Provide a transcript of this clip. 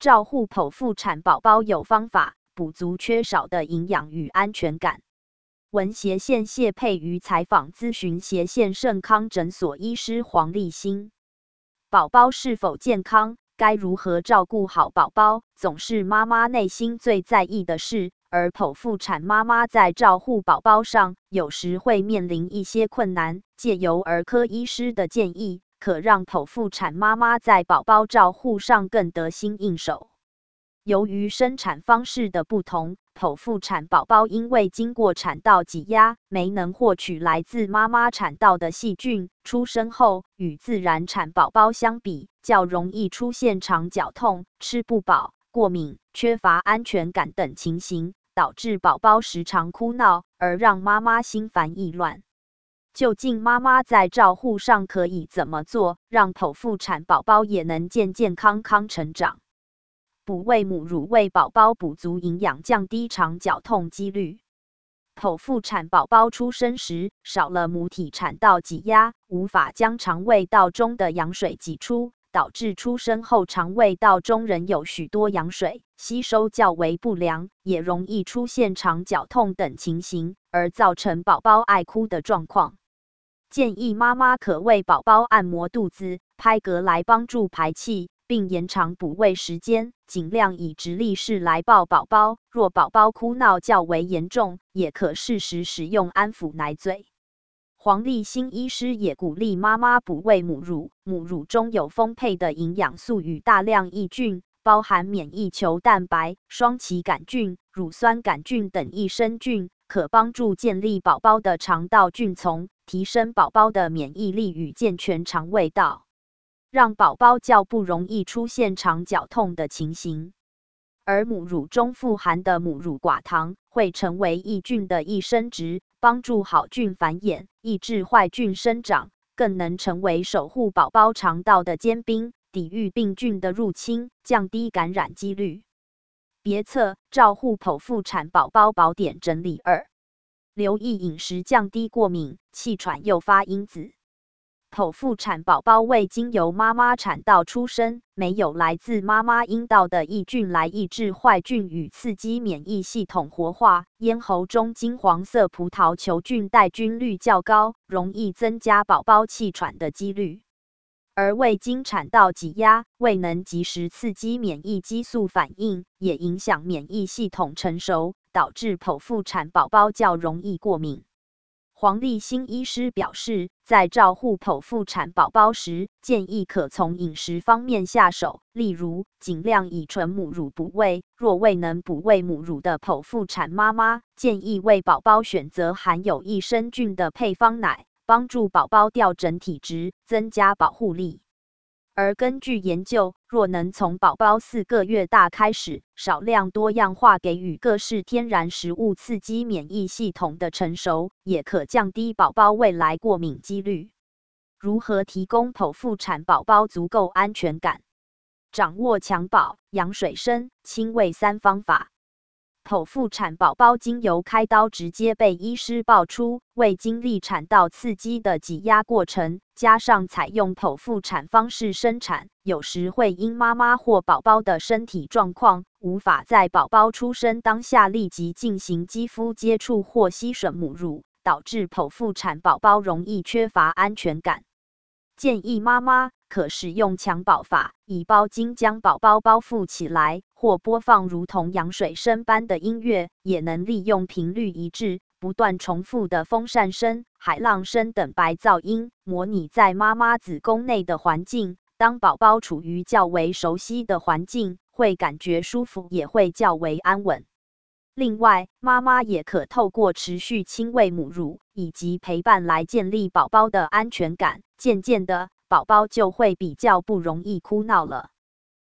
照护剖腹产宝宝有方法补足缺少的营养与安全感。文斜线谢佩瑜采访咨询斜线盛康诊所医师黄立新。宝宝是否健康，该如何照顾好宝宝，总是妈妈内心最在意的事。而剖腹产妈妈在照护宝宝上，有时会面临一些困难。借由儿科医师的建议，可让剖腹产妈妈在宝宝照护上更得心应手。由于生产方式的不同，剖腹产宝宝因为经过产道挤压，没能获取来自妈妈产道的细菌，出生后与自然产宝宝相比，较容易出现肠绞痛、吃不饱、过敏、缺乏安全感等情形，导致宝宝时常哭闹，而让妈妈心烦意乱。究竟妈妈在照护上可以怎么做，让剖腹产宝宝也能健健康康成长？补喂母乳为宝宝补足营养，降低肠绞痛几率。剖腹产宝宝出生时少了母体产道挤压，无法将肠胃道中的羊水挤出，导致出生后肠胃道中仍有许多羊水，吸收较为不良，也容易出现肠绞痛等情形，而造成宝宝爱哭的状况。建议妈妈可为宝宝按摩肚子、拍嗝来帮助排气，并延长补喂时间，尽量以直立式来抱宝宝。若宝宝哭闹较为严重，也可适时使用安抚奶嘴。黄立新医师也鼓励妈妈补喂母乳，母乳中有丰沛的营养素与大量益菌，包含免疫球蛋白、双歧杆菌、乳酸杆菌等益生菌，可帮助建立宝宝的肠道菌丛，提升宝宝的免疫力与健全肠胃道，让宝宝较不容易出现肠绞痛的情形。而母乳中富含的母乳寡糖会成为益菌的益生质，帮助好菌繁衍，抑制坏菌生长，更能成为守护宝宝肠道的坚冰，抵御病菌的入侵，降低感染几率。别册：照护剖腹产宝宝宝典整理2。留意饮食降低过敏、气喘诱发因子。剖腹产宝宝未经由妈妈产道出生，没有来自妈妈阴道的益菌来抑制坏菌与刺激免疫系统活化，咽喉中金黄色葡萄球菌带菌率较高，容易增加宝宝气喘的几率。而未经产道挤压，未能及时刺激免疫激素反应，也影响免疫系统成熟，导致剖腹产宝宝较容易过敏。黄立新医师表示，在照护剖腹产宝宝时，建议可从饮食方面下手，例如尽量以纯母乳补喂。若未能补喂母乳的剖腹产妈妈，建议为宝宝选择含有益生菌的配方奶，帮助宝宝调整体质，增加保护力。而根据研究，若能从宝宝4个月大开始，少量多样化给予各式天然食物，刺激免疫系统的成熟，也可降低宝宝未来过敏几率。如何提供剖腹产宝宝足够安全感？掌握襁褓、羊水声、亲喂3方法。剖腹产宝宝经由开刀直接被医师抱出，未经历产道刺激的挤压过程，加上采用剖腹产方式生产，有时会因妈妈或宝宝的身体状况，无法在宝宝出生当下立即进行肌肤接触或吸吮母乳，导致剖腹产宝宝容易缺乏安全感。建议妈妈可使用襁褓法，以包巾将宝宝包覆起来，或播放如同羊水声般的音乐，也能利用频率一致、不断重复的风扇声、海浪声等白噪音，模拟在妈妈子宫内的环境。当宝宝处于较为熟悉的环境，会感觉舒服，也会较为安稳。另外，妈妈也可透过持续亲喂母乳以及陪伴来建立宝宝的安全感，渐渐的，宝宝就会比较不容易哭闹了。